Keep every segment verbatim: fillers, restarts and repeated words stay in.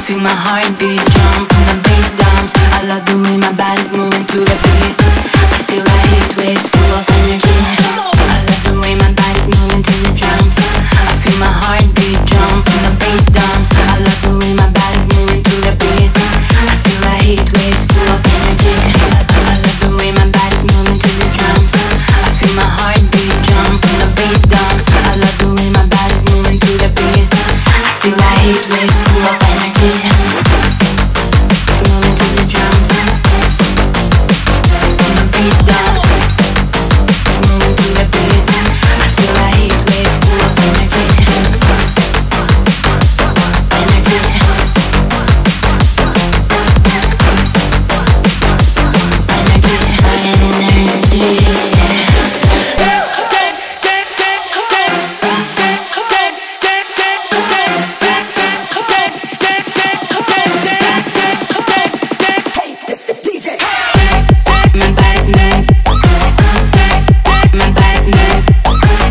feel my heartbeat jump on the bass drums. I love the way my body's moving to the beat. I feel like heat waves full of energy. I love the way my body's moving to the drums. I feel my heartbeat jump on the bass drums. I love the way my body's moving to the beat. I feel like heat waves full of energy. I love the way my body's moving to the drums. I feel my heartbeat jump on the bass drums. I love the way my body's moving to the beat. I feel like heat waves full of energy. Moving to the drums. On the bass drums. Moving to the beat. I feel like heat waves full of energy. Energy. Energy. Energy.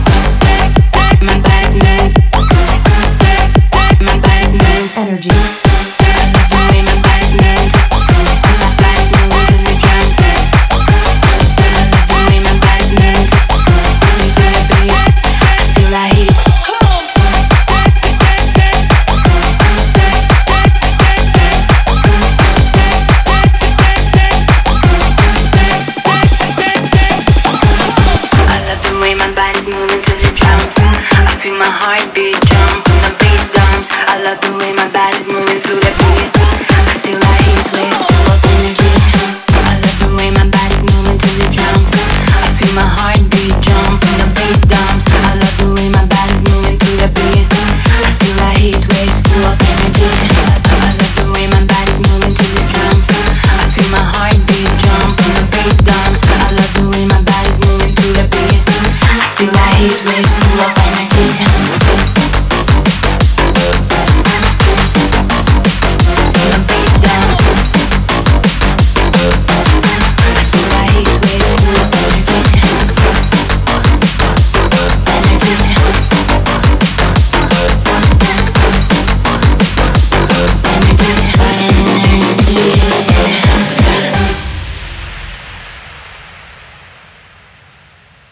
Energy.